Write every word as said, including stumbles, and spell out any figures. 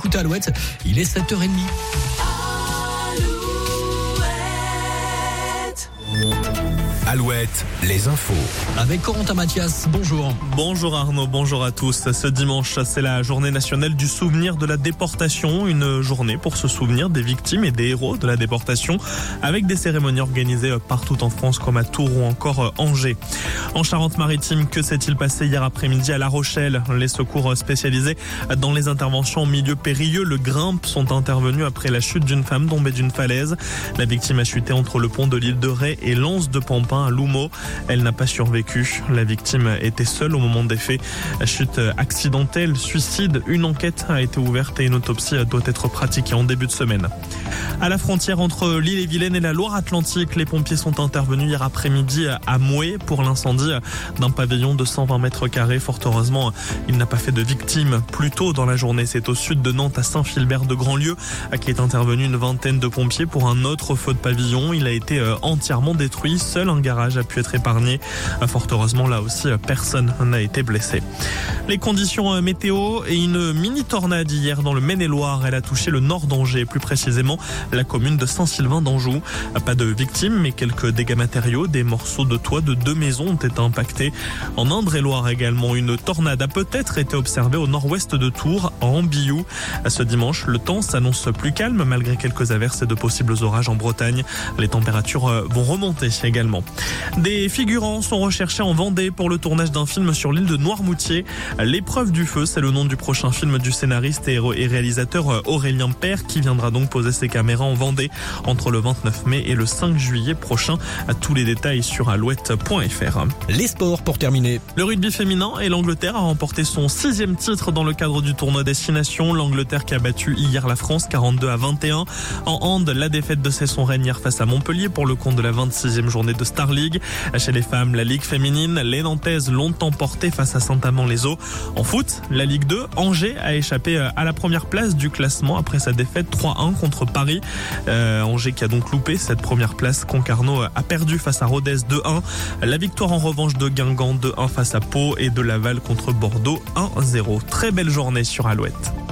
écoutez Alouette, il est sept heures trente. Alouette, les infos. Avec Corentin Mathias, bonjour. Bonjour Arnaud, bonjour à tous. Ce dimanche, c'est la journée nationale du souvenir de la déportation. Une journée pour se souvenir des victimes et des héros de la déportation, avec des cérémonies organisées partout en France comme à Tours ou encore Angers. En Charente-Maritime, que s'est-il passé hier après-midi à La Rochelle? Les secours spécialisés dans les interventions en milieu périlleux, le Grimpe, sont intervenus après la chute d'une femme tombée d'une falaise. La victime a chuté entre le pont de l'île de Ré et l'Anse de Pampin à Loumeau. Elle n'a pas survécu. La victime était seule au moment des faits. Chute accidentelle, suicide. Une enquête a été ouverte et une autopsie doit être pratiquée en début de semaine. À la frontière entre l'Ille-et-Vilaine et la Loire-Atlantique, les pompiers sont intervenus hier après-midi à Moué pour l'incendie d'un pavillon de cent vingt mètres carrés. Fort heureusement, il n'a pas fait de victimes. Plus tôt dans la journée, c'est au sud de Nantes, à Saint-Philbert-de-Grandlieu, qui est intervenu une vingtaine de pompiers pour un autre feu de pavillon. Il a été entièrement détruit. Seul un garage a pu être épargné. Fort heureusement, là aussi, personne n'a été blessé. Les conditions météo et une mini-tornade hier dans le Maine-et-Loire. Elle a touché le nord d'Angers, plus précisément la commune de Saint-Sylvain d'Anjou. Pas de victimes, mais quelques dégâts matériaux. Des morceaux de toit de deux maisons ont été impactés. En Indre-et-Loire également, une tornade a peut-être été observée au nord-ouest de Tours, en Ambiou. Ce dimanche, le temps s'annonce plus calme malgré quelques averses et de possibles orages en Bretagne. Les températures vont remonter également. Des figurants sont recherchés en Vendée pour le tournage d'un film sur l'île de Noirmoutier. L'épreuve du feu, c'est le nom du prochain film du scénariste et réalisateur Aurélien Père, qui viendra donc poser ses caméras en Vendée entre le vingt-neuf mai et le cinq juillet prochain. Tous les détails sur alouette point f r. Les sports pour terminer. Le rugby féminin, et l'Angleterre a remporté son sixième titre dans le cadre du tournoi Destination. L'Angleterre qui a battu hier la France quarante-deux à vingt et un. En hand, la défaite de Cesson-Rennes hier face à Montpellier pour le compte de la vingt-sixième journée de Star League. Chez les femmes, la Ligue féminine, les Nantaises l'ont emporté face à Saint-Amand-les-Eaux. En foot, la Ligue deux, Angers a échappé à la première place du classement après sa défaite trois un contre Paris. Euh, Angers qui a donc loupé cette première place. Concarneau a perdu face à Rodez deux un. La victoire en revanche de Guingamp deux un face à Pau et de Laval contre Bordeaux un zéro. Très belle journée sur Alouette.